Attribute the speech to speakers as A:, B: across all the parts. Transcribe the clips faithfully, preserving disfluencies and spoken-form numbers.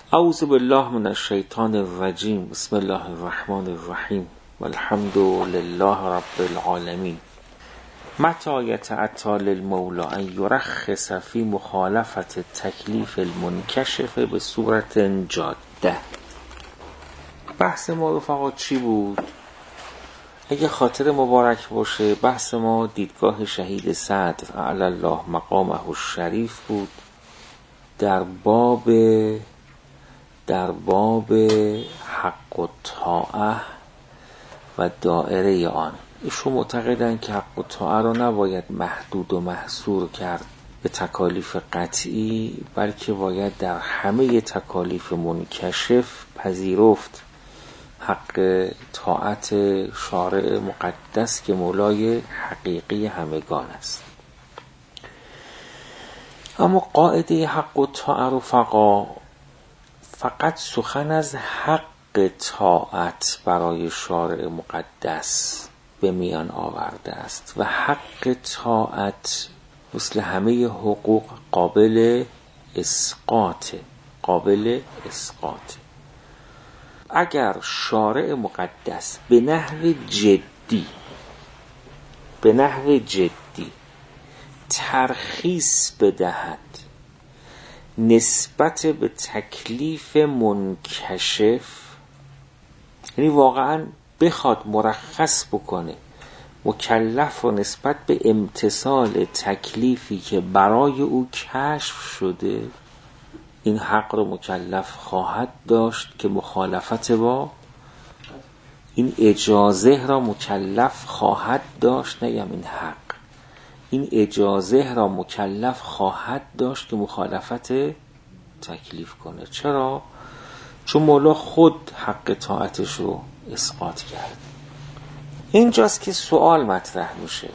A: اعوذ بالله من الشیطان الرجیم. بسم الله الرحمن الرحیم والحمد لله رب العالمین. متى یتأتی للمولی ان یرخص فی مخالفة تکلیف المنکشف به صورت جاده. بحث ما رفقا چی بود؟ اگه خاطر مبارک باشه بحث ما دیدگاه شهید صدر اعلی الله مقامه الشریف بود در باب در باب حق و طاعه و دائره آن. ایشون معتقدن که حق و طاعه رو نباید محدود و محصور کرد به تکالیف قطعی، بلکه باید در همه تکالیف منکشف پذیرفت حق طاعت شارع مقدس که مولای حقیقی همگان است. اما قاعده حق و طاعه رفقا فقط سخن از حق طاعت برای شارع مقدس به میان آورده است و حق طاعت مثل همه حقوق قابل اسقاط قابل اسقاط. اگر شارع مقدس به نحو جدی به نحو جدی ترخیص بدهد نسبت به تکلیف منکشف، یعنی واقعا بخواد مرخص بکنه مکلف رو نسبت به امتثال تکلیفی که برای او کشف شده، این حق رو مکلف خواهد داشت که مخالفت با این اجازه را مکلف خواهد داشت. نگم این حق، این اجازه را مکلف خواهد داشت که مخالفت تکلیف کنه. چرا؟ چون مولا خود حق طاعتش رو اسقاط کرد. اینجاست که سوال مطرح میشه،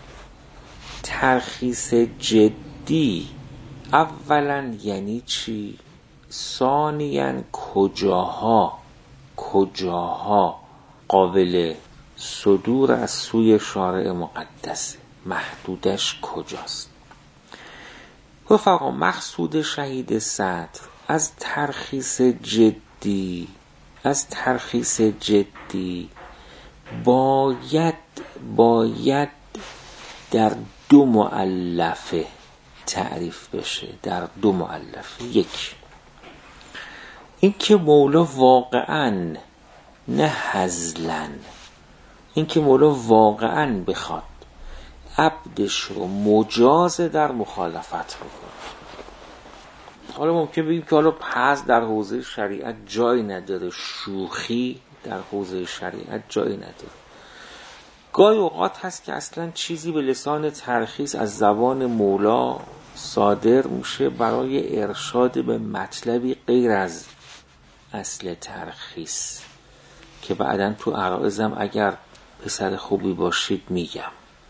A: ترخیص جدی اولا یعنی چی؟ ثانیاً کجاها کجاها قابل صدور از سوی شارع مقدسه؟ محدودش کجاست؟ رفقا مقصود شهید صدر از ترخیص جدی از ترخیص جدی باید باید در دو مؤلفه تعریف بشه. در دو مؤلفه. یک، این که مولا واقعاً نه هزلاً، این که مولا واقعاً بخواد عبدش رو مجاز در مخالفت بکنه. حالا ممکن بگیم که حالا پس در حوزه شریعت جای نداره، شوخی در حوزه شریعت جای نداره. گاهی اوقات هست که اصلا چیزی به لسان ترخیص از زبان مولا صادر میشه برای ارشاد به مطلبی غیر از اصل ترخیص که بعداً تو عرائزم اگر پسر خوبی باشید میگم.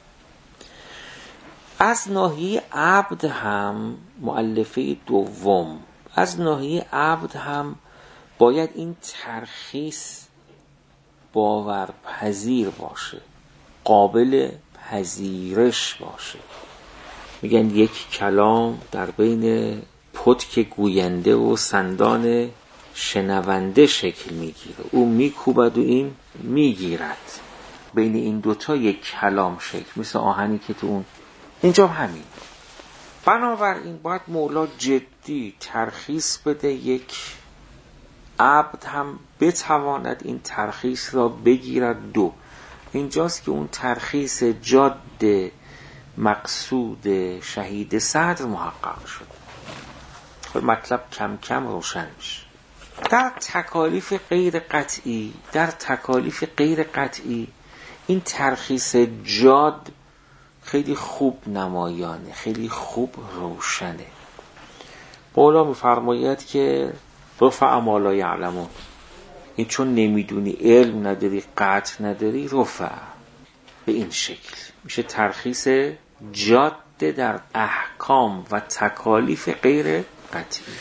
A: از ناحیه عبد هم مؤلفه دوم، از ناحیه عبد هم باید این ترخیص باورپذیر باشه، قابل پذیرش باشه. میگن یک کلام در بین پتک گوینده و سندان شنونده شکل میگیره، او میکوبد و این میگیرد. بین این دوتا یک کلام شکل، مثل آهنی که تو اون اینجا همین. بنابراین باید مولا جدی ترخیص بده، یک عبد هم بتواند این ترخیص را بگیرد. دو، اینجاست که اون ترخیص جاده مقصود شهید صدر محقق شد. خب مطلب کم کم روشن میشه. در تکالیف غیر قطعی در تکالیف غیر قطعی این ترخیص جاد خیلی خوب نمایانه، خیلی خوب روشنه. مولا میفرماید که رفع ما لا یعلمون، این چون نمیدونی، علم نداری، قطع نداری، رفع. به این شکل میشه ترخیص جاده در احکام و تکالیف غیر قطعی.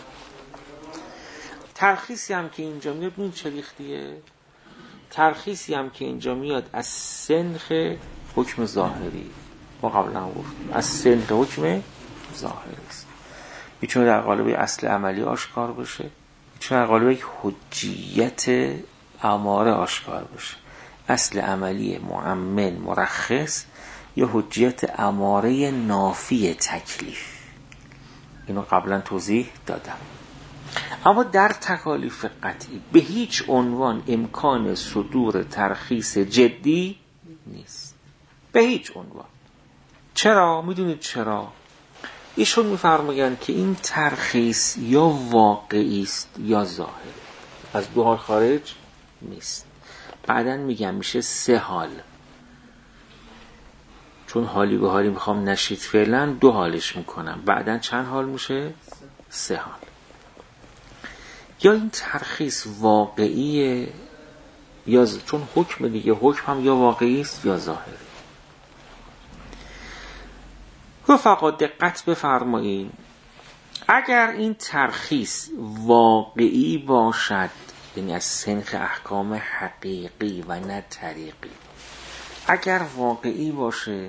A: ترخیصی هم که اینجا میاد این چه ریختیه؟ ترخیصی هم که اینجا میاد از سنخ حکم ظاهری، ما قبلا گفتیم از سنخ حکم ظاهری است. میتونه در قالب اصل عملی آشکار بشه، چون در قالب یک حجیت اماره آشکار بشه. اصل عملی مؤمن مرخص یا حجیت اماره نافی تکلیف، اینو قبلا توضیح دادم. اما در تکالیف قطعی به هیچ عنوان امکان صدور ترخیص جدی نیست، به هیچ عنوان. چرا؟ میدونید چرا؟ ایشون میفرمایند که این ترخیص یا واقعی است یا ظاهری، از دو حال خارج نیست. بعدن میگم میشه سه حال، چون حالی به حالی میخوام نشید فعلا دو حالش میکنم، بعدن چند حال میشه؟ سه حال. یا این ترخیص واقعیه یا ز... چون حکم دیگه، حکم هم یا واقعی است یا ظاهری. رفقا دقت بفرمایید، اگر این ترخیص واقعی باشد، یعنی از سنخ احکام حقیقی و نه طریقی، اگر واقعی باشه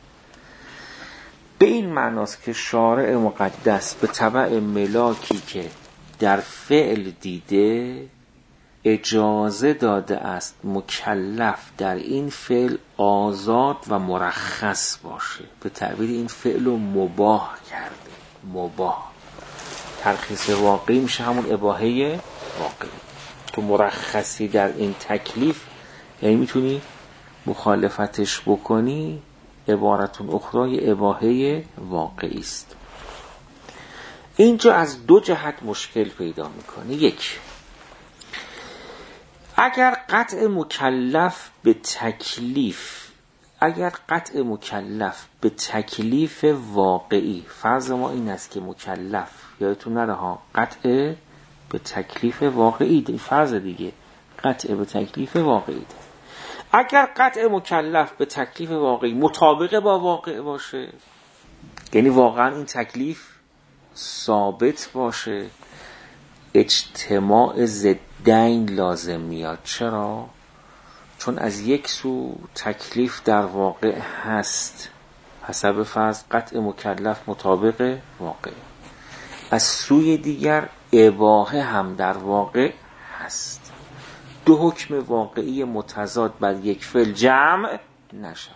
A: به این معناست که شارع مقدس به تبع ملاکی که در فعل دیده اجازه داده است مکلف در این فعل آزاد و مرخص باشه، به تعبیر این فعل رو مباح کرده. مباح ترخیص واقعی میشه همون اباحه واقعی. تو مرخصی در این تکلیف، یعنی میتونی مخالفتش بکنی، عبارتون اخرای اباحه واقعی است. اینجا از دو جهت مشکل پیدا میکنه. یک، اگر قطع مکلف به تکلیف اگر قطع مکلف به تکلیف واقعی، فرض ما این است که مکلف، یادتون نره ها، قطع به تکلیف واقعی ده، فرض دیگه قطع به تکلیف واقعی ده. اگر قطع مکلف به تکلیف واقعی مطابق با واقع باشه، یعنی واقعا این تکلیف ثابت باشه، اجتماع ضدین لازم میاد. چرا؟ چون از یک سو تکلیف در واقع هست، حسب فرض قطع مکلف مطابق واقع، از سوی دیگر اباحه هم در واقع هست. دو حکم واقعی متضاد بر یک فعل جمع نشود.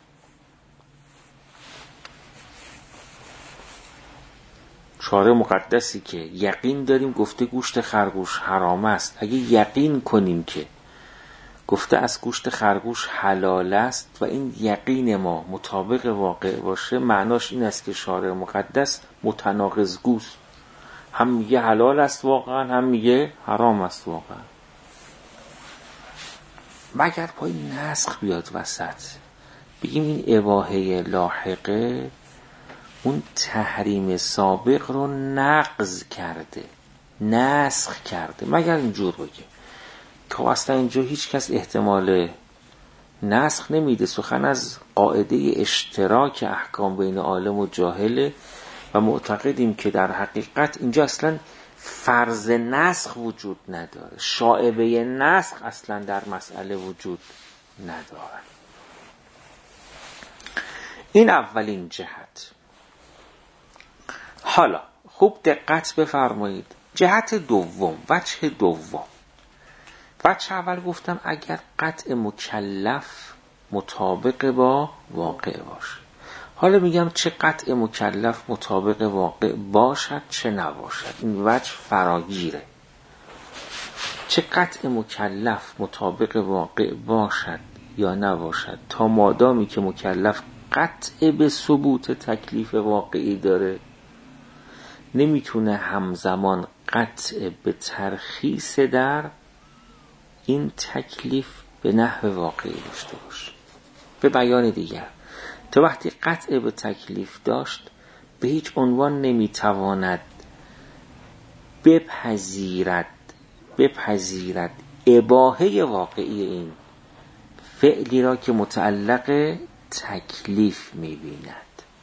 A: شارع مقدسی که یقین داریم گفته گوشت خرگوش حرام است، اگه یقین کنیم که گفته از گوشت خرگوش حلال است و این یقین ما مطابق واقع باشه، معناش این است که شارع مقدس متناقض گوست، هم میگه حلال است واقعا، هم میگه حرام است واقعا. مگر پای نسخ بیاد وسط، بگیم این اباحه لاحقه اون تحریم سابق رو نقض کرده، نسخ کرده، مگر اینجور بگه که اصلا اینجا هیچ کس احتمال نسخ نمیده. سخن از قاعده اشتراک احکام بین عالم و جاهله و معتقدیم که در حقیقت اینجا اصلا فرض نسخ وجود نداره، شائبه نسخ اصلا در مسئله وجود نداره. این اولین جهت. حالا خوب دقت بفرمایید، جهت دوم، وجه دوم. وجه اول گفتم اگر قطع مکلف مطابق با واقع باشه. حالا میگم چه قطع مکلف مطابق واقع باشد چه نباشد، این وجه فراگیره. چه قطع مکلف مطابق واقع باشد یا نباشد، تا مادامی که مکلف قطع به ثبوت تکلیف واقعی داره، نمیتونه همزمان قطع به ترخیص در این تکلیف به نحو واقعی داشته باشه. به بیان دیگر، تا وقتی قطع به تکلیف داشت به هیچ عنوان نمیتواند بپذیرد بپذیرد اباحه واقعی این فعلی را که متعلق تکلیف میبیند.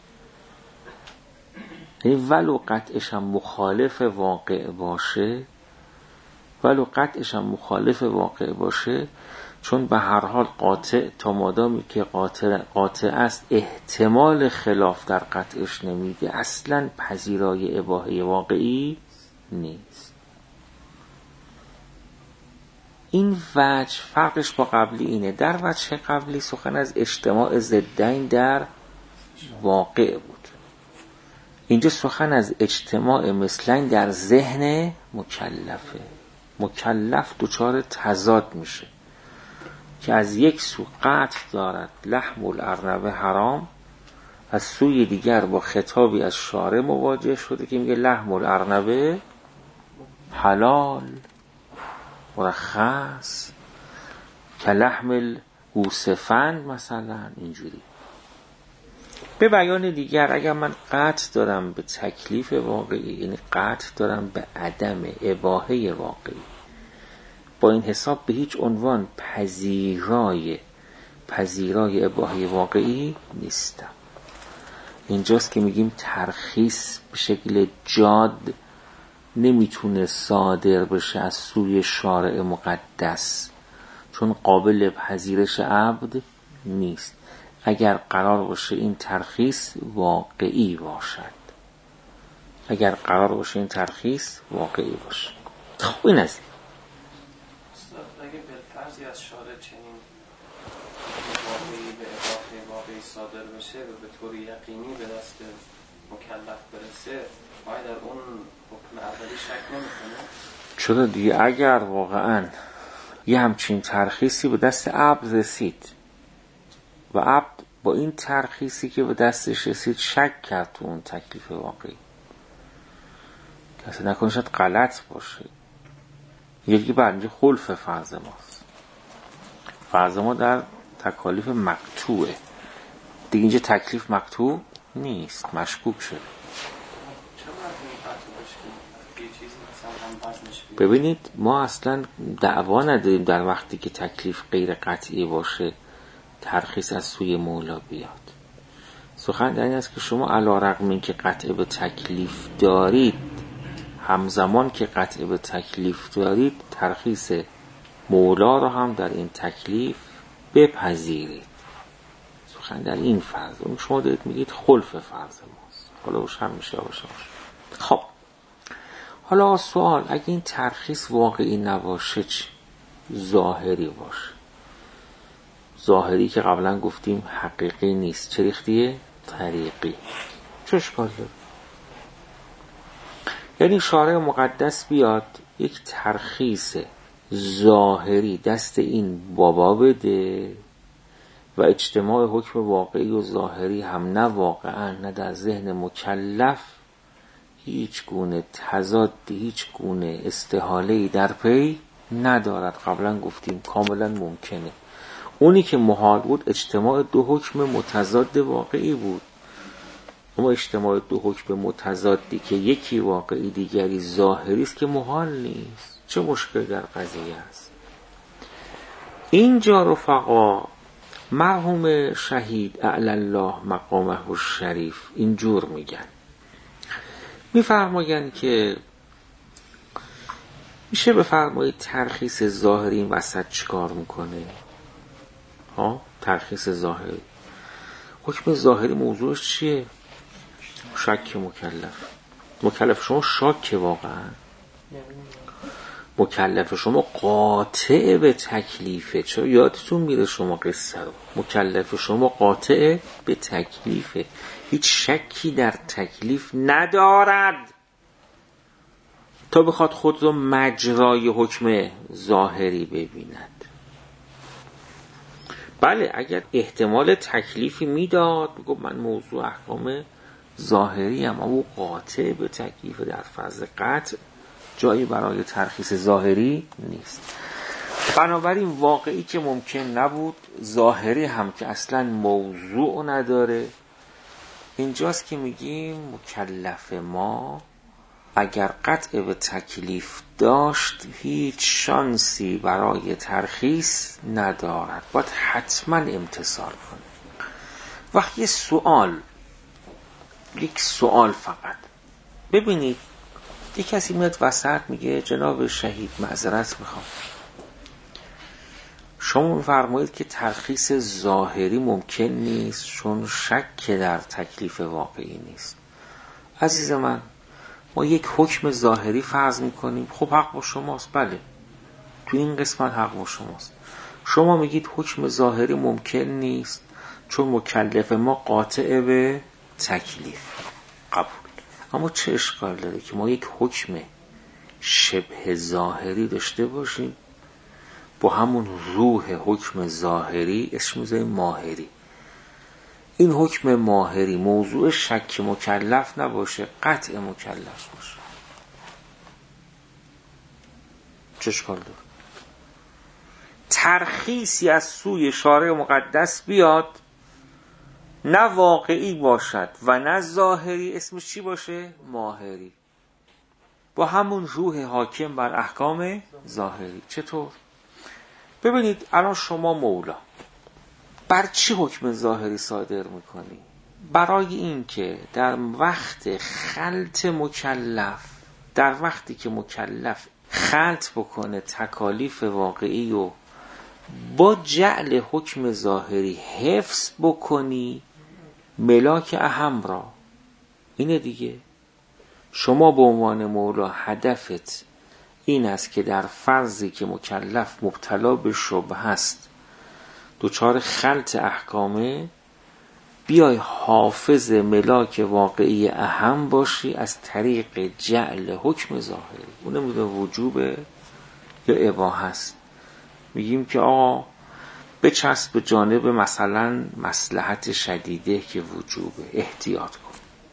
A: یعنی ولو قطعش هم مخالف واقع باشه ولو قطعش هم مخالف واقع باشه چون به هر حال قاطع تا مادامی که قاطع, قاطع است احتمال خلاف در قطعش نمیده، اصلا پذیرای اباحه واقعی نیست. این وجه فرقش با قبلی اینه. در وجه قبلی سخن از اجتماع ضدین در واقع بود، اینجا سخن از اجتماع مثلین در ذهن مکلفه. مکلف دچار تضاد میشه که از یک سو قطع دارد لحم الارنبه حرام، از سوی دیگر با خطابی از شارع مواجه شده که میگه لحم الارنبه حلال مرخص که لحم الگوسفند مثلا. اینجوری به بیان دیگر اگر من قطع دارم به تکلیف واقعی، یعنی قطع دارم به عدم اباحه واقعی، با این حساب به هیچ عنوان پذیرای پذیرای اباحه واقعی نیستم. اینجاست که میگیم ترخیص به شکل جاد نمیتونه صادر بشه از سوی شارع مقدس، چون قابل پذیرش عبد نیست اگر قرار باشه این ترخیص واقعی باشد. اگر قرار باشه این ترخیص واقعی باشه. خب این از این
B: اگه بالفرضی از شارع چنین واقعی به اباحه واقعی صادر بشه و به طور یقینی به دست مکلف برسه، باید در اون حکم اولی شک نمیکنه؟
A: چرا دیگه؟ اگر واقعا یه همچین ترخیصی به دست عبد رسید و عبد با این ترخیصی که به دستش رسید شک کرد تو اون تکلیف واقعی، کسی نکنه شاید غلط باشه، یکی برنجه خلف فرض ماست. فرض ما در تکالیف مقطوعه دیگه، اینجا تکلیف مقطوع نیست، مشکوک شده. ببینید ما اصلا دعوا نداریم در وقتی که تکلیف غیر قطعی باشه ترخیص از سوی مولا بیاد. سخن در این است که شما علی رغم این که قطع به تکلیف دارید، همزمان که قطع به تکلیف دارید ترخیص مولا رو هم در این تکلیف بپذیرید. سخن در این فرض، اون شما دارید میگید خلف فرض ماست، حالا روش هم میشه باشه باشه. خب حالا سوال، اگه این ترخیص واقعی نباشه چی؟ ظاهری باشه. ظاهری که قبلا گفتیم حقیقی نیست، چه ریختیه؟ طریقی. چه اشکال داره؟ یعنی شارع مقدس بیاد یک ترخیص ظاهری دست این بابا بده و اجتماع حکم واقعی و ظاهری هم نه واقعا نه در ذهن مکلف هیچ گونه تضاد، هیچ گونه استحاله‌ای در پی ندارد. قبلا گفتیم کاملا ممکنه. اونی که محال بود اجتماع دو حکم متضاد واقعی بود، اما اجتماع دو حکم متضادی که یکی واقعی دیگری ظاهری است که محال نیست. چه مشکل در قضیه است؟ اینجا رفقا مرحوم شهید اعلی الله مقامه الشریف اینجور میگن، میفرماین که میشه بفرمایید ترخیص ظاهری این وسط چیکار میکنه؟ ها ترخیص ظاهری، حکم ظاهری موضوعش چیه؟ شک مکلف. مکلف شما شاک واقعا، مکلف شما قاطع به تکلیفه. چرا یادتون میره شما قصه رو؟ مکلف شما قاطع به تکلیفه، هیچ شکی در تکلیف ندارد تا بخواد خود رو مجرای حکم ظاهری ببیند. بله اگر احتمال تکلیفی میداد بگو من موضوع احکام ظاهری هم، اما قاطع به تکلیف در فرض قطع جایی برای ترخیص ظاهری نیست. بنابراین واقعی که ممکن نبود، ظاهری هم که اصلا موضوع نداره. اینجاست که میگیم مکلف ما اگر قطع به تکلیف داشت هیچ شانسی برای ترخیص ندارد، باید حتما امتثال کنه. وقتی سوال یک سوال فقط ببینید، یک کسی میاد وسط میگه جناب شهید معذرت میخوام، شما میفرمایید که ترخیص ظاهری ممکن نیست چون شک در تکلیف واقعی نیست. عزیز من، ما یک حکم ظاهری فرض میکنیم، خب حق با شماست، بله تو این قسمت حق با شماست. شما میگید حکم ظاهری ممکن نیست چون مکلف ما قاطع به تکلیف. قبول. اما چه اشکال داره که ما یک حکم شبه ظاهری داشته باشیم با همون روح حکم ظاهری اسمش میذاریم ماهری. این حکم ماهری موضوع شک مکلف نباشه، قطع مکلف باشه. چه اشکال داره؟ ترخیصی از سوی شارع مقدس بیاد، نه واقعی باشد و نه ظاهری، اسمش چی باشه؟ ماهری، با همون روح حاکم بر احکام ظاهری. چطور؟ ببینید الان شما مولا بر چی حکم ظاهری صادر میکنی؟ برای این که در وقت خلط مکلف، در وقتی که مکلف خلط بکنه تکالیف واقعی و با جعل حکم ظاهری حفظ بکنی ملاک اهم را. اینه دیگه. شما به عنوان مولا هدفت این است که در فرضی که مکلف مبتلا به شبهه است، دوچار خلط احکامه، بیای حافظ ملاک واقعی اهم باشی از طریق جعل حکم ظاهری. اونه بوده وجوب یا اباحه است. میگیم که آقا بچسب به جانب مثلا مصلحت شدیده که وجوبه، احتیاط کن،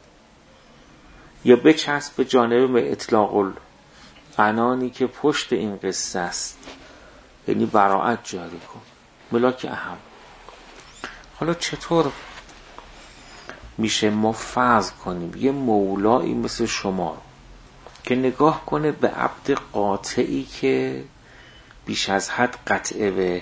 A: یا بچسب به جانب اطلاق العنانی که پشت این قصه است، یعنی براعت جاری کن، ملاک اهم. حالا چطور میشه ما فرض کنیم یه مولایی مثل شما که نگاه کنه به عبد قاطعی که بیش از حد قطعه به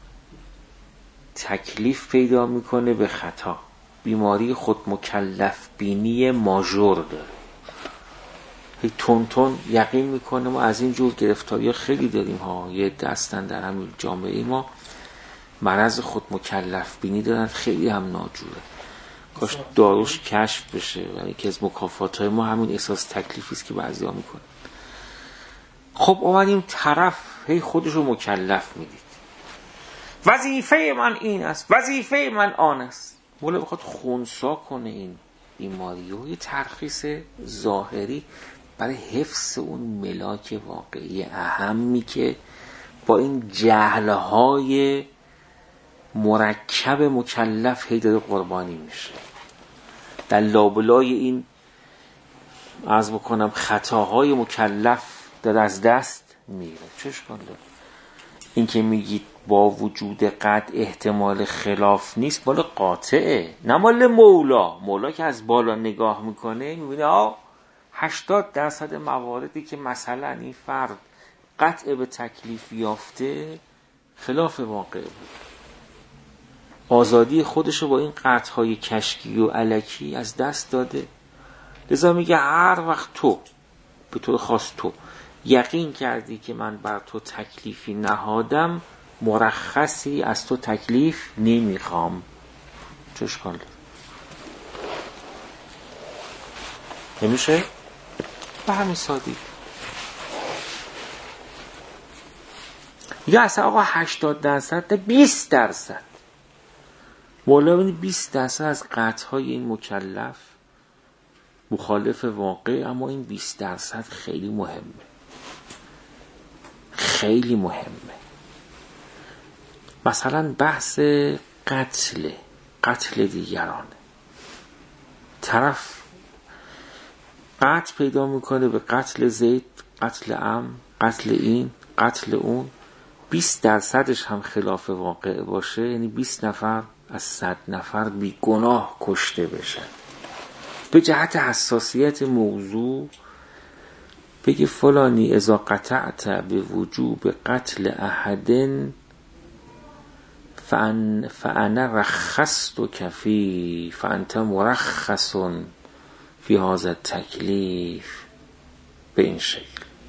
A: تکلیف پیدا میکنه به خطا، بیماری خود مکلف بینی ماژور داره، هی تون تون یقین میکنه. ما از این جور گرفتاری خیلی داریم ها. یه دستن در همین جامعه ما مرض خود مکلف بینی دارن، خیلی هم ناجوره. کاش داروش کشف بشه. یعنی که از مکافاتهای ما همین احساس تکلیفی است که بعضیا میکنه. خب اومدیم طرف هی خودشو مکلف میدید، وظیفه من این است، وظیفه من آن است. مولا بخواد خونسا کنه این بیماری و یه ترخیص ظاهری برای حفظ اون ملاک واقعی اهمی که با این جهلهای مرکب مکلف هی داره قربانی میشه، در لابلای این عرض بکنم خطاهای مکلف داره از دست میره. چش کنده این که میگید با وجود قطع احتمال خلاف نیست، مال قاطعه، نه مال مولا. مولا که از بالا نگاه میکنه میبینه آه هشتاد درصد مواردی که مثلا این فرد قطع به تکلیف یافته خلاف واقع بود، آزادی خودشو با این قطعهای کشکی و الکی از دست داده. لذا میگه هر وقت تو به طور خاص تو یقین کردی که من بر تو تکلیفی نهادم، مرخصی از تو تکلیف نمیخوام. چه اشکال داره؟ نمیشه؟ به همین سادی. یا اصلا آقا هشتاد درصد بیست درصد مولا بینی بیست درصد از قطعهای این مکلف مخالف واقع، اما این بیست درصد خیلی مهمه، خیلی مهمه. مثلا بحث قتل قتل دیگرانه، طرف قتل پیدا میکنه به قتل زید، قتل عم، قتل این، قتل اون، بیست درصدش هم خلاف واقع باشه، یعنی بیست نفر از صد نفر بی گناه کشته بشن. به جهت حساسیت موضوع بگی فلانی اذا قطعت به وجوب قتل احدن فان فانا رخصت کفی فانت مرخص فی هذا التکلیف، به این شکل،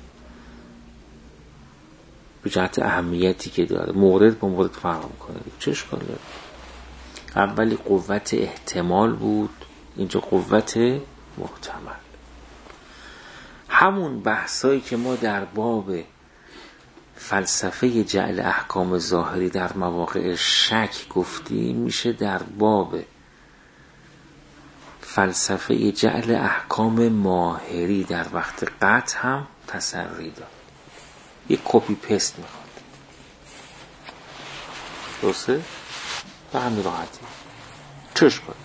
A: به جهت اهمیتی که داره مورد با مورد فرق کنه. چه اشکال داره؟ اولی قوت احتمال بود، اینجا قوت محتمل. همون بحثایی که ما در باب فلسفه جعل احکام ظاهری در مواقع شک گفتیم، میشه در باب فلسفه جعل احکام ماهری در وقت قطع هم تسری داد. یک کپی پست میخواد، درسته؟ به همین راحتی چش کن.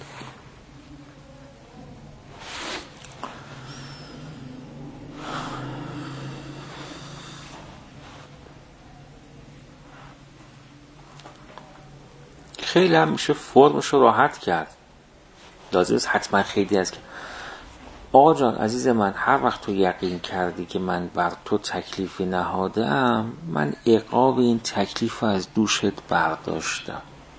A: خیلی هم میشه فرمش رو راحت کرد، لازم نیست حتما خیلی از که آقا جان عزیز من، هر وقت تو یقین کردی که من بر تو تکلیفی نهادم، من عقاب این تکلیف رو از دوشت برداشتم.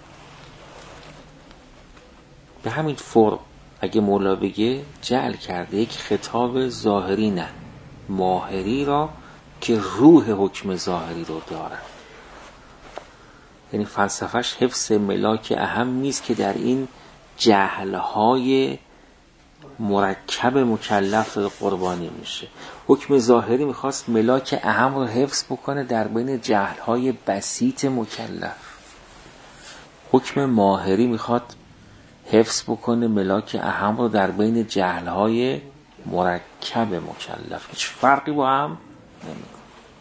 A: به همین فرم اگه مولا بگه جعل کرده یک خطاب ظاهری نه ماهری را که روح حکم ظاهری رو داره. یعنی فلسفهش حفظ ملاک اهم نیست که در این جهلهای مرکب مکلف قربانی میشه. حکم ظاهری میخواست ملاک اهم رو حفظ بکنه در بین جهلهای بسیط مکلف. حکم ماهری میخواد حفظ بکنه ملاک اهم رو در بین جهلهای مرکب مکلف. هیچ فرقی با هم نمیکنه.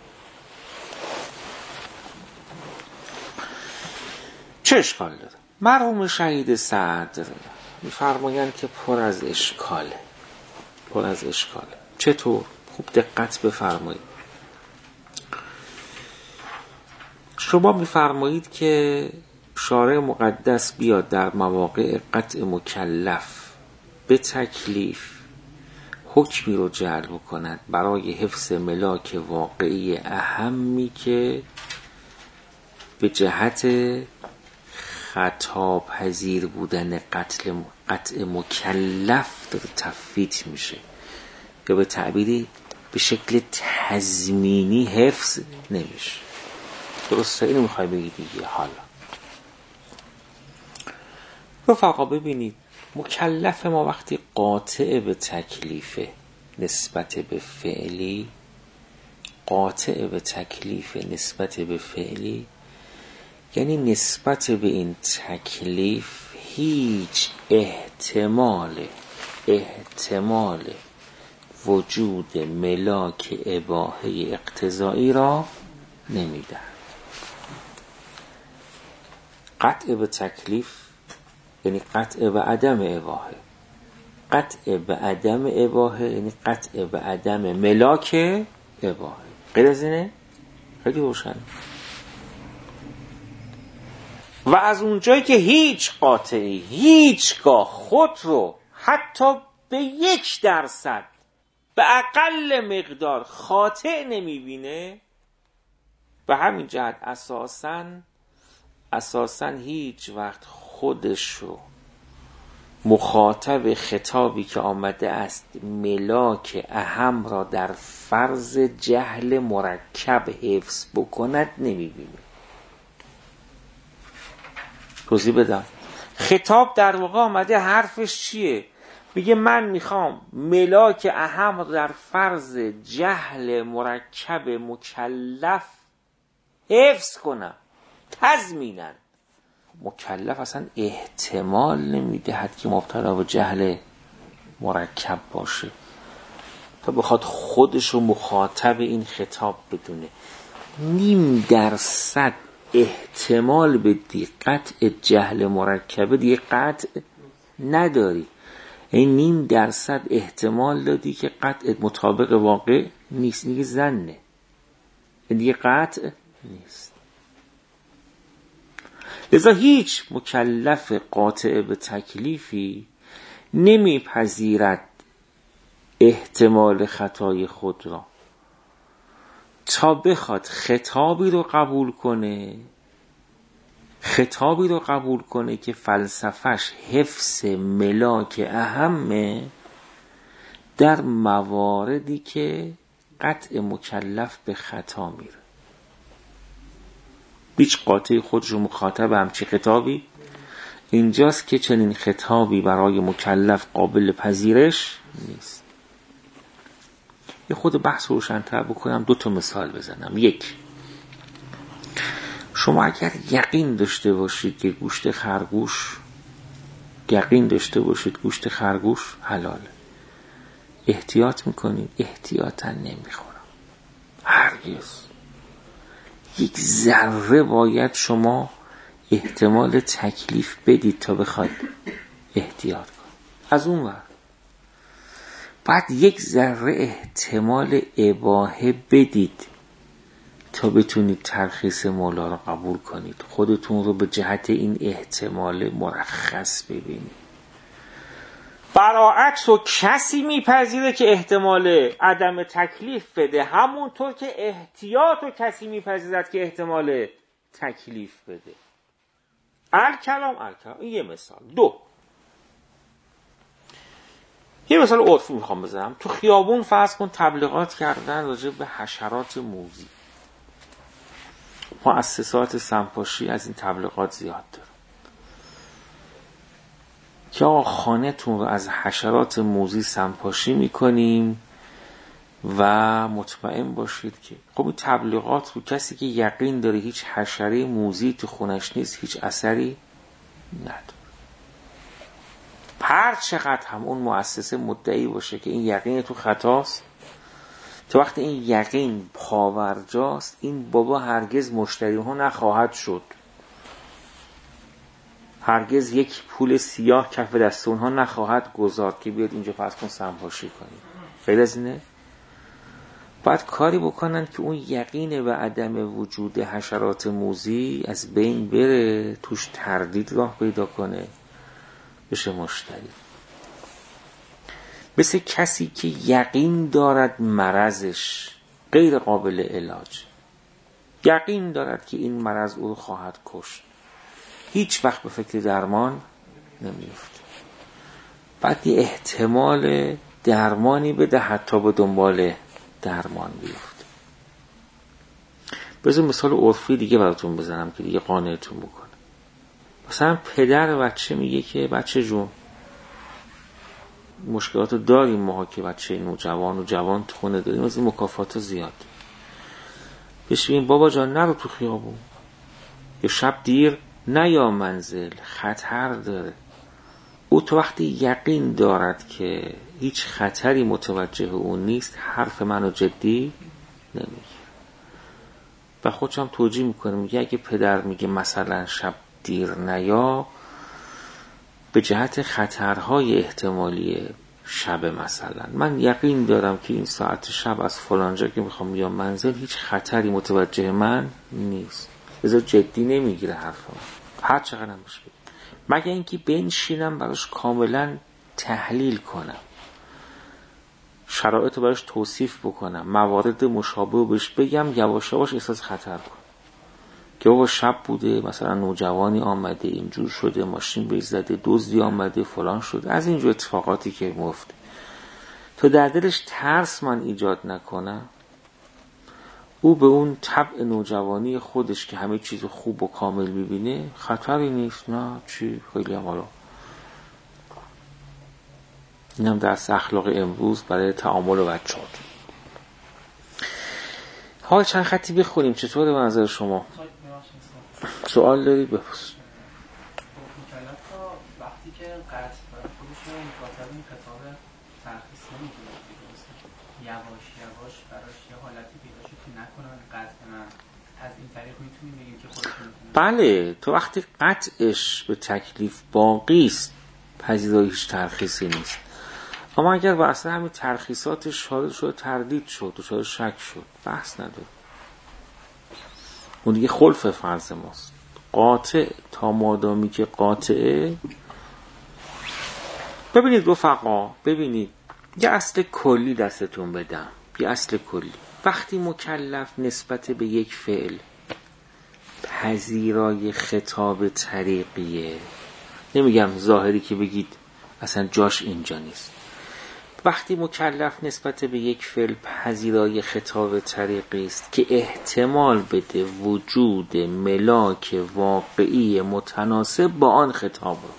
A: چه اشکال داره؟ مرحوم شهید صدر میفرمایند که پر از اشکاله، پر از اشکاله. چطور؟ خوب دقت بفرمایید. شما میفرمایید که شارع مقدس بیاد در مواقع قطع مکلف به تکلیف حکمی رو جعل کند برای حفظ ملاک واقعی اهمی که به جهت خطا پذیر بودن قتل قطع مکلف داره تفویت میشه، یا به تعبیری به شکل تضمینی حفظ نمیشه. درسته؟ اینو میخوای بگی دیگه. حالا رفقا ببینید، مکلف ما وقتی قاطع به تکلیف نسبت به فعلی، قاطع به تکلیف نسبت به فعلی، یعنی نسبت به این تکلیف هیچ احتمال احتمال وجود ملاک اباحه اقتضایی را نمیدن. قطع به تکلیف یعنی قطع به عدم اباحه، قطع به عدم اباحه یعنی قطع به عدم ملاک اباحه. غیر از اینه؟ خیلی روشن. و از اونجایی که هیچ قاطعی هیچگاه خود رو حتی به یک درصد به اقل مقدار خاطع نمیبینه، به همین جهت اساساً اساساً هیچ وقت خودش رو مخاطب خطابی که آمده است ملاک اهم را در فرض جهل مرکب حفظ بکند نمیبینه. توضیح بدم. خطاب در واقع آمده حرفش چیه؟ میگه من میخوام ملاک اهم را در فرض جهل مرکب مکلف حفظ کنم تضمیناً. مکلف اصلا احتمال نمیدهد که مبتلا به جهل مرکب باشه تا بخواد خودش رو مخاطب این خطاب بدونه. نیم درصد احتمال به قطع جهل مرکبه دیگه قطع نداری. این نیم درصد احتمال دادی که قطع مطابق واقع نیست، دیگه زنه، دیگه قطع نیست. لذا هیچ مکلف قاطع به تکلیفی نمیپذیرد احتمال خطای خود را تا بخواد خطابی رو قبول کنه خطابی رو قبول کنه که فلسفش حفظ ملاک اهمه در مواردی که قطع مکلف به خطا میره. هیچ قاطع خودش رو مخاطب همچی خطابی اینجاست که چنین خطابی برای مکلف قابل پذیرش نیست. یه خود بحث روشن‌تر بکنم، دو تا مثال بزنم. یک، شما اگر یقین داشته باشید که گوشت خرگوش یقین داشته باشید گوشت خرگوش حلاله، احتیاط میکنید؟ احتیاطا نمیخورم. هرگز. یک ذره باید شما احتمال تکلیف بدید تا بخواید احتیاط کنید. از اون ور بعد یک ذره احتمال اباحه بدید تا بتونید ترخیص مولا رو قبول کنید. خودتون رو به جهت این احتمال مرخص ببینید. برعکس و کسی میپذیره که احتمال عدم تکلیف بده، همونطور که احتیاط و کسی میپذیرد که احتمال تکلیف بده. الکلام الکلام. این یه مثال. دو، یه مثال عرفی میخوام بزنم. تو خیابون فرض کن تبلیغات کردن راجع به حشرات موذی. مؤسسات سمپاشی از این تبلیغات زیاد داره که آقا خانه تون رو از حشرات موذی سمپاشی میکنیم و مطمئن باشید که خب این تبلیغات رو کسی که یقین داره هیچ حشره موذی تو خونش نیست هیچ اثری نداره. هر چقدر هم اون مؤسسه مدعی باشه که این یقین تو خطاست، تا وقتی این یقین پاورجاست این بابا هرگز مشتری ها نخواهد شد، هرگز یک پول سیاه کف دست اونها نخواهد گذارد که بیاد اینجا فرض کن سمپاشی کنید. غیر از اینه باید کاری بکنن که اون یقین به عدم وجود حشرات موذی از بین بره، توش تردید راه پیدا کنه، بشه مشتری. مثل کسی که یقین دارد مرضش غیر قابل علاج، یقین دارد که این مرض او رو خواهد کشت، هیچ وقت به فکر درمان نمیفته. بعد یه احتمال درمانی بده حتی به دنبال درمان بیفته. بذار مثال عرفی دیگه براتون بزنم که دیگه قانعتون بکنه. مثلا پدر بچه میگه که بچه جون مشکلاتو داریم ما که بچه نوجوان و جوان تو خونه داریم، از این مکافات زیاد. بهش بگیم بابا جان نرو تو خیابون، یه شب دیر نیا منزل، خطر داره. او تو وقتی یقین دارد که هیچ خطری متوجه اون نیست حرف منو جدی نمیگه و خودش هم توجیه میکنه، میگه اگه پدر میگه مثلا شب دیر نیا به جهت خطرهای احتمالی شب، مثلا من یقین دارم که این ساعت شب از فلانجا که میخوام بیام منزل هیچ خطری متوجه من نیست، لذا جدی نمیگیره حرفم هر چقدر هم بشه، مگه اینکه بنشینم براش کاملا تحلیل کنم، شرایط رو براش توصیف بکنم، موارد مشابه رو بهش بگم، یواش یواش احساس خطر کنم که بابا شب بوده، مثلا نوجوانی آمده اینجور شده، ماشین بهش زده، دزدی آمده، فلان شده، از اینجور اتفاقاتی که میفته. تو در دلش ترس من ایجاد نکنم، او به اون طبع نوجوانی خودش که همه چیز خوب و کامل ببینه خطری نیست. نه چی خیلی هم حالا اینم درس اخلاق امروز برای تعامل و بچه ها. حال چند خطی بخونیم چطوره به نظر شما؟ سوال دارید بپرسید.
C: مکلف تا وقتی که قطع برای خودش رو مکاتب این خطاب ترخیص نمیگیره، یواش یواش براش یه حالتی پیدا شد که نکنن قطع من از این طریق میتونیم بگیم که خودش میتونه.
A: بله، تو وقتی قطعش به تکلیف باقی است پذیرای هیچ ترخیصی نیست. اما اگر با اصلا همین ترخیصاتش شاید شد تردید شد و شاید شک شد بحث نداره، اون دیگه خلف فرض ماست. قاطع تا مادامی که قاطعه. ببینید رفقا، ببینید یه اصل کلی دستتون بدم، یه اصل کلی. وقتی مکلف نسبت به یک فعل پذیرای خطاب طریقیه، نمیگم ظاهری که بگید اصلا جاش اینجا نیست، وقتی مکلف نسبت به یک فعل پذیرای خطاب طریقی است که احتمال بده وجود ملاک واقعی متناسب با آن خطاب را،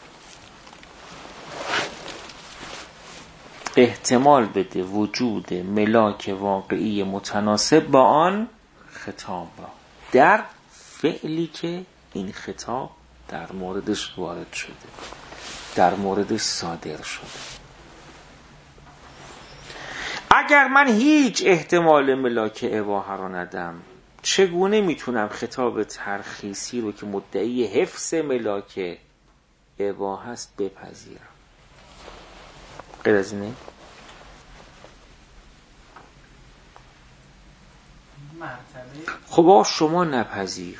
A: احتمال بده وجود ملاک واقعی متناسب با آن خطاب را در فعلی که این خطاب در موردش وارد شده، در موردش صادر شده. اگر من هیچ احتمال ملاک اباحه رو ندم، چگونه میتونم خطاب ترخیصی رو که مدعی حفظ ملاک اباحه است بپذیرم؟ غیر از اینه؟ خب شما نپذیر،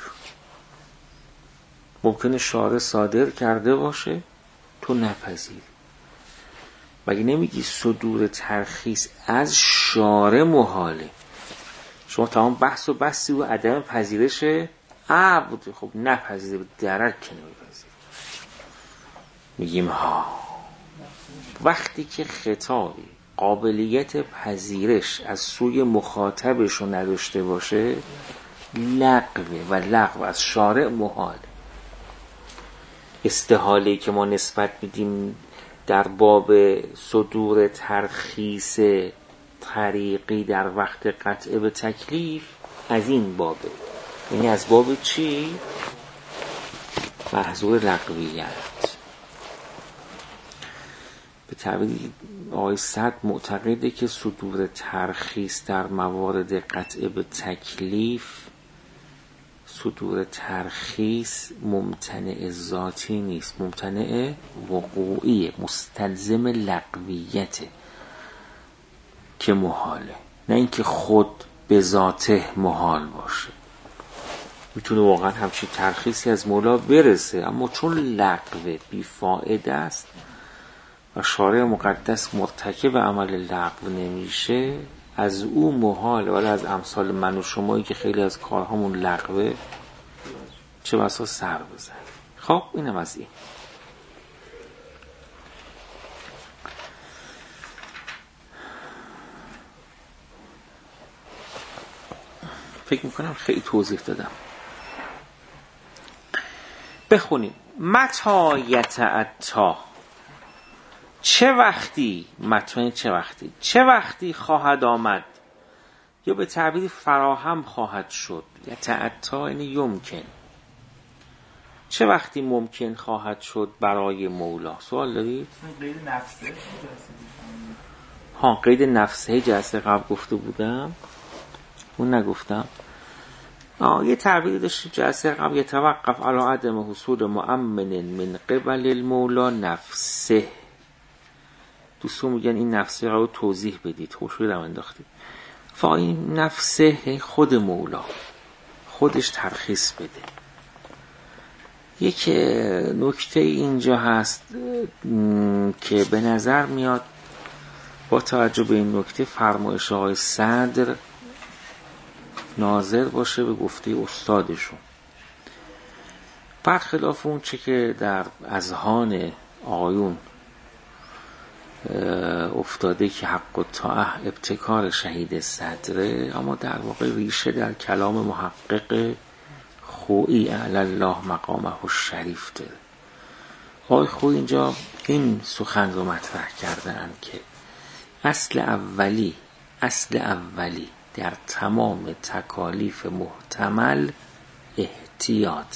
A: ممکنه شارع صادر کرده باشه تو نپذیر. مگه نمیگی صدور ترخیص از شارع محاله؟ شما تمام بحث و بحثی و عدم پذیرش عبد، خب نپذیره، به درک که نمیپذیر. میگیم ها وقتی که خطابی قابلیت پذیرش از سوی مخاطبش رو نداشته باشه لغوه و لغو از شارع محال. استحاله که ما نسبت میدیم در باب صدور ترخیص طریقی در وقت قطع به تکلیف از این بابه، یعنی از باب چی؟ محظور لغویت. به تعبیر آقای سعد معتقده که صدور ترخیص در موارد قطع به تکلیف، صدور ترخیص ممتنع ذاتی نیست، ممتنع وقوعیه، مستلزم لغویته که محاله، نه اینکه خود به ذاته محال باشه. میتونه واقعا همچین ترخیصی از مولا برسه، اما چون لغوه بیفائده است و شارع مقدس مرتکب عمل لغو نمیشه، از او محال. ولی از امثال من و شمایی که خیلی از کارهامون لغوه چه بسا سر بزن. خب اینم از این. فکر میکنم خیلی توضیح دادم. بخونیم. متى یتعطی، چه وقتی، متى چه وقتی، چه وقتی خواهد آمد، یا به تعبیر فراهم خواهد شد. یتعطی یعنی یمکن، چه وقتی ممکن خواهد شد برای مولا. سوال دارید؟
C: قید نفسه
A: ها قید نفسه جلسه قبل گفته بودم، اون نگفتم. آه یه تعبیری داشتیم جلسه قبل، یتوقف علی عدم حصول مؤمن من قبل المولا نفسه. دوستون میگن این نفسه رو توضیح بدید، خوشوی رو انداختید. فا این نفسه خود مولا خودش ترخیص بده. یک نکته اینجا هست که به نظر میاد با توجه به این نکته فرمایش آقای صدر ناظر باشه به گفته استادشون، برخلاف اون چه که در اذهان آقایون افتاده که حق و طاعه ابتکار شهید صدره، اما در واقع ریشه در کلام محقق خویی علی الله مقامه الشریف داره. آقای خویی اینجا این سخن رو مطرح کردن که اصل اولی اصل اولی در تمام تکالیف محتمل احتیاط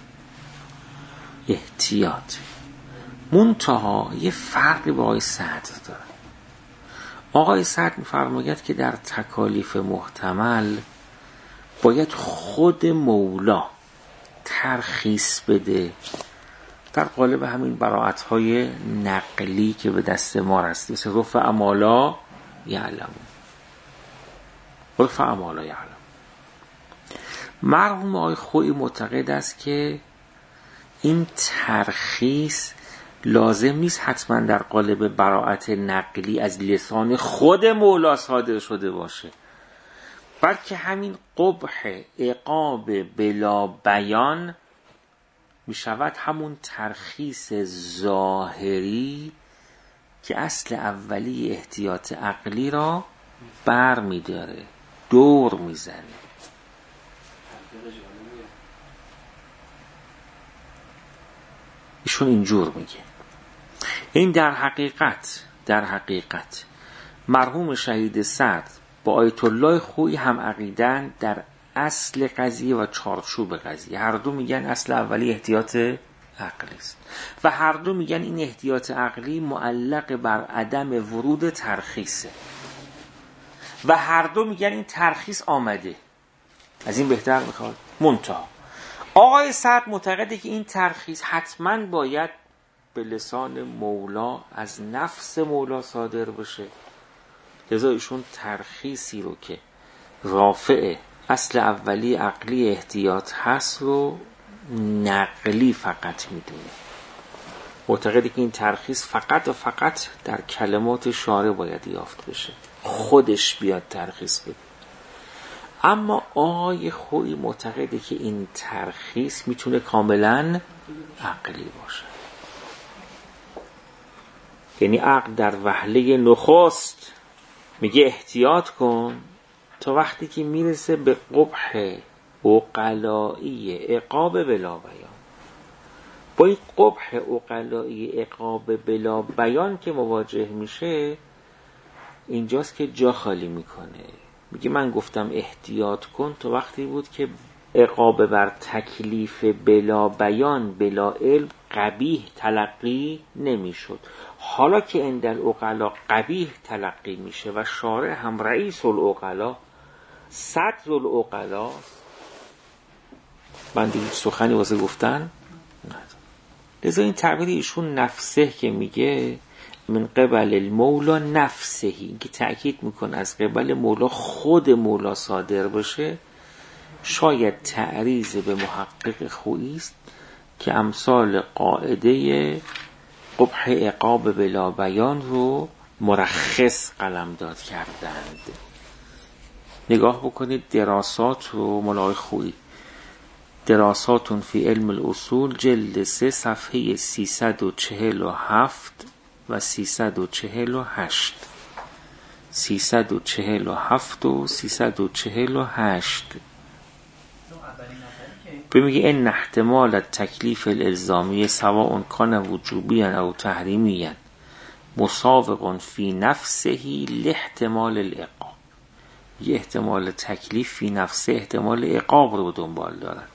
A: احتیاط منتها یه فرقی با آقای سعد داره. آقای سعد می‌فرماید که در تکالیف محتمل باید خود مولا ترخیص بده در قالب همین براءت‌های نقلی که به دست ما رسید، مثل رفع مالا یعلم رفع مالا یعلم. مرحوم آقای خویی معتقد است که این ترخیص لازم نیست حتما در قالب براءت نقلی از لسان خود مولا صادر شده باشه، بلکه همین قبح عقاب بلا بیان می شود همون ترخیص ظاهری که اصل اولی احتیاط عقلی را بر می داره، دور می زنه. ایشون اینجور میگه. این در حقیقت در حقیقت مرحوم شهید صدر با آیت الله خویی هم عقیدن در اصل قضیه و چارچوب قضیه. هر دو میگن اصل اولی احتیاط عقلی است و هر دو میگن این احتیاط عقلی معلق بر عدم ورود ترخیصه و هر دو میگن این ترخیص آمده. از این بهتر میخواد منتها آقای سعد معتقده که این ترخیص حتما باید به لسان مولا از نفس مولا صادر بشه، لذا ایشون ترخیصی رو که رافع اصل اولی عقلی احتیاط هست رو نقلی فقط میدونه. معتقده که این ترخیص فقط و فقط در کلمات شارع باید یافت بشه، خودش بیاد ترخیص بده. اما آقای خویی معتقده که این ترخیص میتونه کاملا عقلی باشه، یعنی عقل در وهله نخست میگه احتیاط کن تا وقتی که میرسه به قبح عقلایی عقاب بلا بیان. با این قبح عقلایی عقاب بلا بیان که مواجه میشه، اینجاست که جا خالی میکنه. میگه من گفتم احتیاط کن تا وقتی بود که عقاب بر تکلیف بلا بیان بلا علم قبیح تلقی نمیشد. حالا که اندل عقلا قبیح تلقی میشه و شارع هم رئیس العقلا صدر العقلا، من دیگه سخنی واسه گفتن ندارم. لذا این تعبیر ایشون نفسه که میگه من قبل المولا نفسهی، که تأکید میکنه از قبل مولا خود مولا صادر بشه، شاید تعریض به محقق خویی است که امثال قاعده قبح عقاب بلا بیان رو مرخص قلمداد کردند. نگاه بکنید دراسات رو ملای خویی، دراساتون فی علم الاصول جلد سه صفحه سیصد و چهل و هفت و سیصد و چهل و هشت، سیصد و چهل و هفت و سیصد و چهل و هشت بمیگه این احتمال تکلیف الالزامی سواء کان وجوبیاً او تحریمیاً مساوق فی نفسه لاحتمال العقاب. یه احتمال تکلیف فی نفسه احتمال عقاب رو دنبال دارن،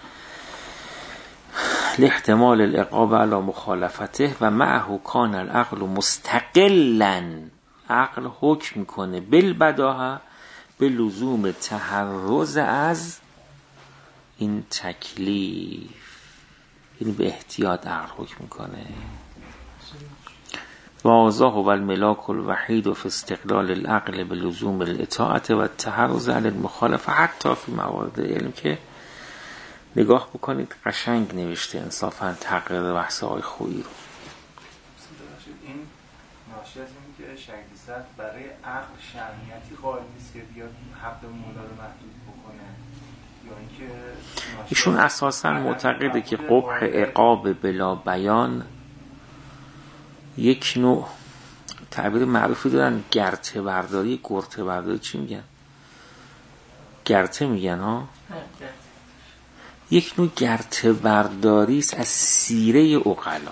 A: لاحتمال العقاب علی مخالفته و معه کان العقل مستقلاً، عقل حکم کنه بالبداهه به لزوم تحرز از این تکلیف، یعنی به احتیاط عقل حکم میکنه. واضح و الملاک الوحید و فی استقلال العقل به لزوم الاطاعت و تحرز علی المخالفه حتی فی موارد علم. که نگاه بکنید قشنگ نوشته انصافا تقریر بحث های خویی رو.
D: این ناشی از این که شیخ برای عقل شرعیتی قائل نیست که بیاد حق مولا رو محدود بکنه، یا اینکه
A: ایشون اساسا معتقده که قبح عقاب بلا بیان یک نوع تعبیر معروفی دارن، گرته برداری. گرته برداری چی میگن؟ گرته میگن ها. یک نوع گرته برداری است از سیره عقلا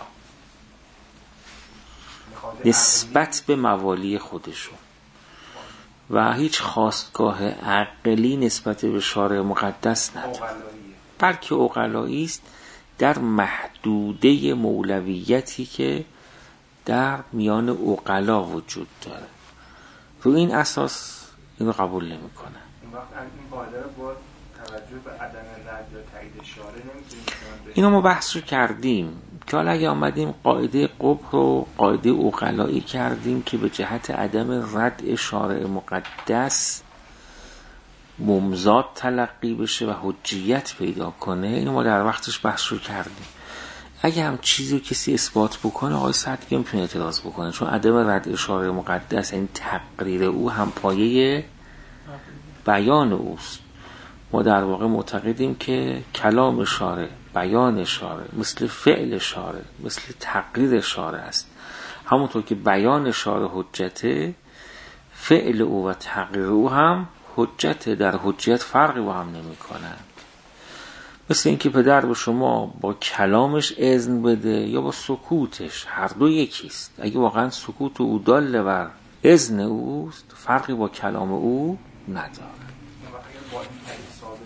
A: نسبت به موالی خودشون و هیچ خواستگاه عقلی نسبت به شارع مقدس نداره، بلکه عقلایی است در محدوده مولویتی که در میان عقلا وجود داره. رو این اساس اینو قبول نمیکنه.
D: این وقت این قاعده رو با توجه به عدم رد یا تایید شارع نمیتونیم.
A: اینو ما بحث رو کردیم که حالا اگه آمدیم قاعده قبح رو قاعده عقلایی کردیم که به جهت عدم رد شارع مقدس ممزاد تلقی بشه و حجیت پیدا کنه، اینو ما در وقتش بحث رو کردیم. اگه هم چیزی کسی اثبات بکنه آقای سعد دیگه میتونه اعتراض بکنه، چون عدم رد شارع مقدس این تقریر او هم پایه بیان اوست. ما در واقع معتقدیم که کلام شارع، بیان شارع مثل فعل شارع، مثل تقریر شارع است. همونطور که بیان شارع حجته، فعل او و تقریر او هم حجته، در حجیت فرقی با هم نمی کنن. مثل اینکه پدر به شما با کلامش اذن بده یا با سکوتش، هر دو یکیست. اگه واقعا سکوت او داله بر اذن اوست، فرقی با کلام او نداره.
D: با این تعریف ثابت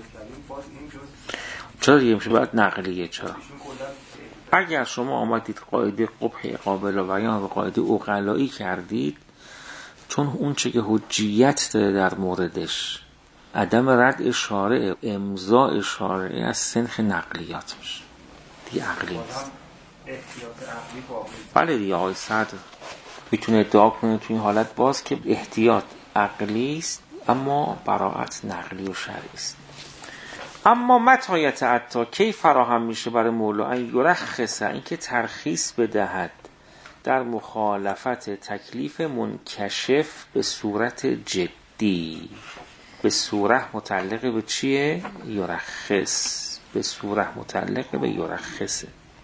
A: چرا دیگه میشه باید نقلیه؟ چرا؟ اگر شما آمدید قاعده قبح قابل بیان و قاعده عقلایی کردید، چون اون چه که حجیت داره در موردش عدم رد شارع، امضاء شارع از سنخ نقلیات میشه دیگه، عقلی نیست. بله دیگه آقای صدر میتونه ادعا کنه تو این حالت باز که احتیاط عقلی است اما براعت نقلی و شرعی است. اما متایت عطا کی فراهم میشه برای مولا؟ این یرخصه، این که ترخیص بدهد در مخالفت تکلیف منکشف به صورت جدی. به صورت متعلق به چیه؟ یرخص. به صورت متعلق به یرخصه.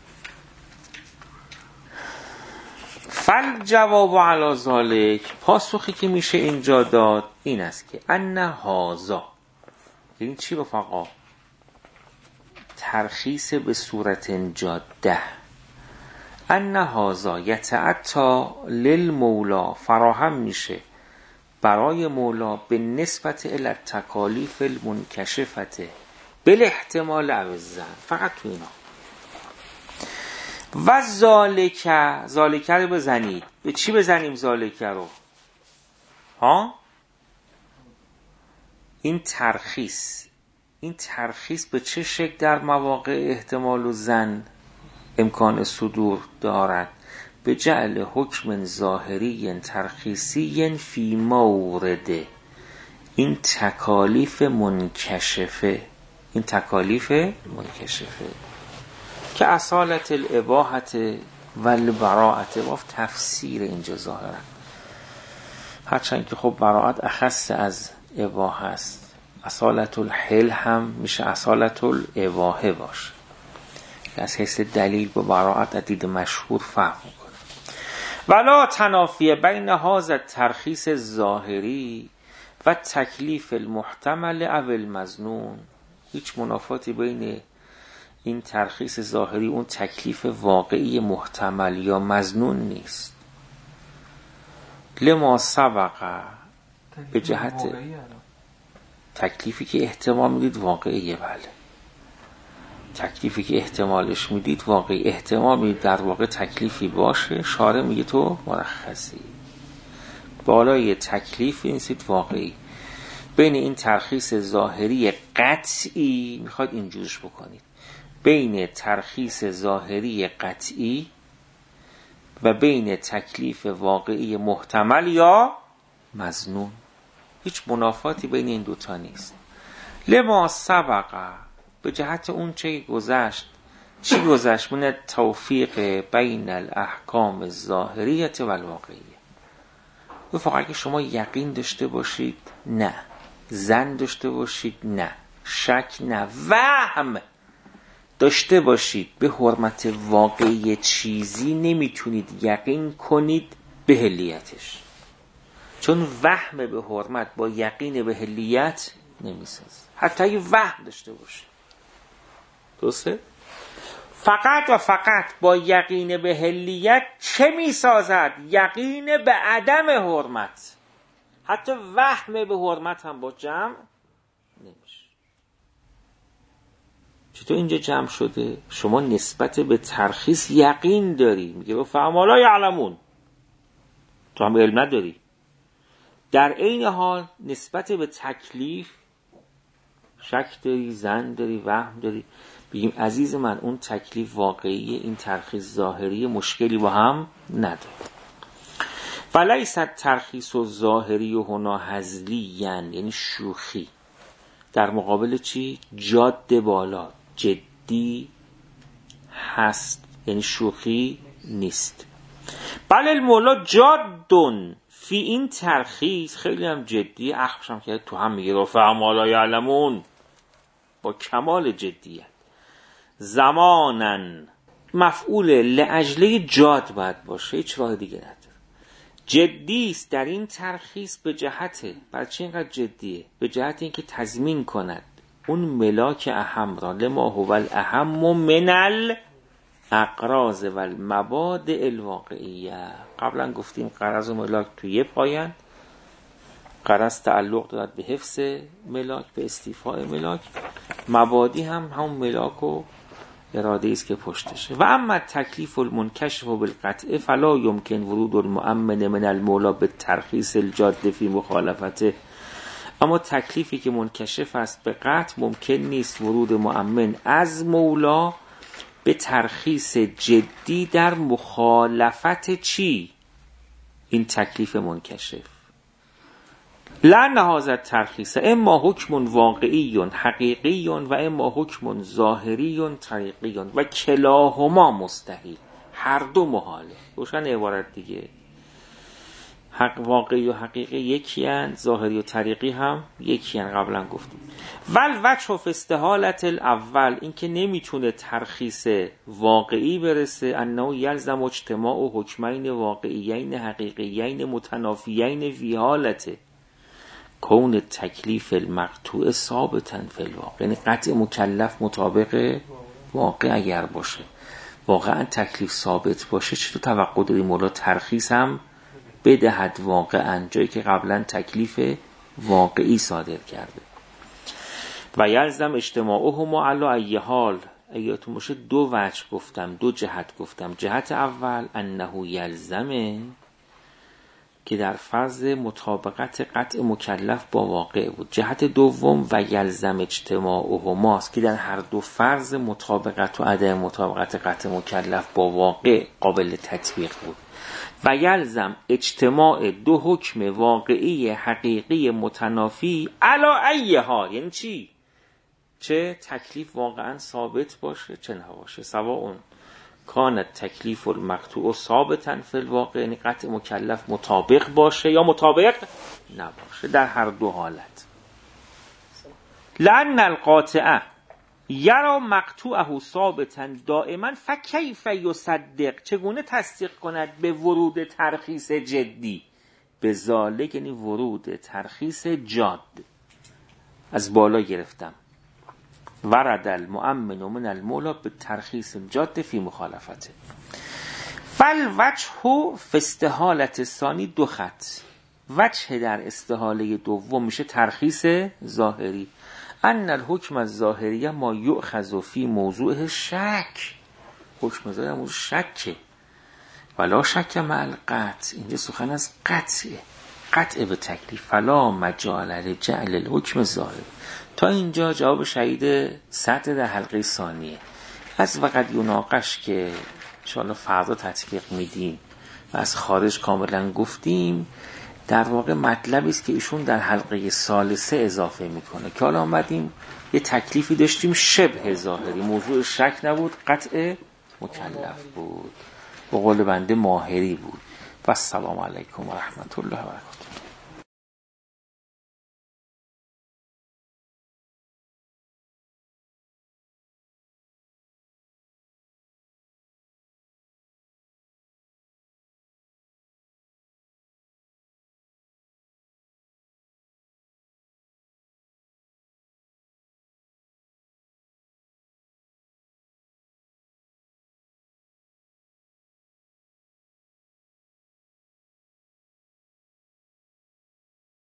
A: فل جواب علی ذالک، پاسخی که میشه اینجا داد این است که ان هذا، یعنی چی رفقا؟ ترخیص به صورت جاده. ان هذا یتعطی للمولا، فراهم میشه برای مولا به نسبت الی التکالیف المنکشفه بالاحتمال او الظن، فقط تو اینا. و ذالک، ذالک رو بزنید. به چی بزنیم ذالک رو؟ ها؟ این ترخیص، این ترخیص به چه شکل در مواقع احتمال و ظن امکان صدور دارد؟ به جعل حکم ظاهری ترخیصی فی مورد این تکالیف منکشفه، این تکالیف منکشفه که اصالت الاباحت و البراعت و تفسیر اینجا ظاهرا، هرچند که خب براعت اخص از اباحه است، اصالت الحل هم میشه اصالت الاباحه باشه، از حیث دلیل با براعت عدید مشهور فرق میکنه. ولا تنافیه بین هذا ترخیص ظاهری و تکلیف المحتمل او المظنون، هیچ منافاتی بین این ترخیص ظاهری اون تکلیف واقعی محتمل یا مظنون نیست. لما سبق، به جهت تکلیفی که احتمال میدید واقعیه. بله، تکلیفی که احتمالش میدید واقعی، احتمال میدید در واقع تکلیفی باشه، شارع میگه تو مرخصی، بالای تکلیف اینسید واقعی. بین این ترخیص ظاهری قطعی میخواید اینجورش بکنید، بین ترخیص ظاهری قطعی و بین تکلیف واقعی محتمل یا مظنون، هیچ منافاتی بین این دوتا نیست. لما سبق، به جهت اون چه گذشت. چی گذشت؟ من توفیق بین الاحکام الظاهریت و الواقعیه. فقط اگه شما یقین داشته باشید نه، ظن داشته باشید نه، شک نه، وهم داشته باشید به حرمت واقعی چیزی، نمیتونید یقین کنید به حلیتش، چون وهم به حرمت با یقین به حلیت نمیسازه، حتی اگه وهم داشته باشید. درسته؟ فقط و فقط با یقین به حلیت چه میسازد؟ یقین به عدم حرمت. حتی وهم به حرمت هم با جمع نمیشه. چطور اینجا جمع شده؟ شما نسبت به ترخیص یقین داری، میگه فهم لا یعلمون، تو هم علم نداری. در عین حال نسبت به تکلیف شک داری، ظن داری، وهم داری. بگیم عزیز من اون تکلیف واقعی، این ترخیص ظاهری مشکلی با هم نداره. فلیس ترخیص و ظاهری و هنا هزلی، یعنی شوخی، در مقابل چی؟ جاده بالا، جدی هست، یعنی شوخی نیست. بله المولا جادون فی این ترخیص، خیلی هم جدی، اخشم که تو هم میگه رفع ما لا یعلمون، با کمال جدیت. زمانن مفعول لاجله جاد باید باشه، هیچ راه دیگه نداره. جدی است در این ترخیص به جهت، برای چی اینقدر جدیه؟ به جهت اینکه تضمین کند اون ملاک اهم را، لما هو الاهم من الاقراض و المبادئ الواقعیه. قبلا گفتیم قرض و ملاک توی یه پایان، غرض تعلق دارد به حفظ ملاک، به استیفاء ملاک. مبادی هم همون ملاک و اراده است که پشتشه. و اما تکلیف المنکشف بالقطع فلا یمکن ورود المؤمن من المولا به ترخیص الجاده فی مخالفته. اما تکلیفی که منکشف است به قطع ممکن نیست ورود مؤمن از مولا به ترخیص جدی در مخالفت چی؟ این تکلیف منکشف. لأن هذا الترخیص اما حکم واقعی حقیقی و اما حکم ظاهری طریقی و کلاهما مستحیل. هر دو محاله. روشن عبارت دیگه. حق واقعی و حقیقی یکی هن، ظاهری و طریقی هم یکی هن. قبلا گفتیم ول وجه فی استحالت الاول، این که نمیتونه ترخیص واقعی برسه، انه یلزم اجتماع و حکمین واقعیین حقیقیین متنافیین فی حالته کون تکلیف المقطوع ثابتا فی الواقع. یعنی قطع مکلف مطابق واقع اگر باشه، واقعا تکلیف ثابت باشه، چطور توقع داری مولا ترخیص هم بدهد واقعا، جایی که قبلا تکلیف واقعی صادر کرده. و یلزم اجتماعهما علی ای حال، ایاتون باشه دو وجه گفتم، دو جهت گفتم. جهت اول انه یلزمه که در فرض مطابقت قطع مکلف با واقع بود. جهت دوم و یلزم اجتماعهما است که در هر دو فرض مطابقت و عدم مطابقت قطع مکلف با واقع قابل تطبیق بود. و یلزم اجتماع دو حکم واقعی حقیقی متنافی علی ای حال، یعنی چی؟ چه تکلیف واقعا ثابت باشه چه نباشه. سواء کان تکلیف المقطوع ثابتا فی الواقع، یعنی قطع مکلف مطابق باشه یا مطابق نباشه، در هر دو حالت. لأن القاطع یرا مقطوعه ثابتا دائما فکیف یصدق، چگونه تصدیق کند به ورود ترخیص جدی؟ به ذالک یعنی ورود ترخیص جاد. از بالا گرفتم ورد المؤمن من المولا به ترخیص جاد فی مخالفته. فالوجه فی استحالت ثانی دو خط. وجه در استحاله دوم میشه ترخیص ظاهری. ان الحکم الظاهری ما یؤخذ فی موضوع شک، حکم ظاهری موضوع شکه. ولا شک مع القطع، اینجا سخن از قطعه، قطع به تکلیف. فلا مجال لجعل الحکم ظاهری. تا اینجا جواب شهید سطر در حلقه ثانیه. از وقت یناقش که انشاءالله فردا تطبیق میدیم و از خارج کاملا گفتیم، در واقع مطلبی است که ایشون در حلقه ثالثه اضافه میکنه که حالا آمدیم یه تکلیفی داشتیم شبه ظاهری، موضوع شک نبود، قطع مکلف بود، به قول بنده ماهری بود. و السلام علیکم و رحمت الله و برکاته.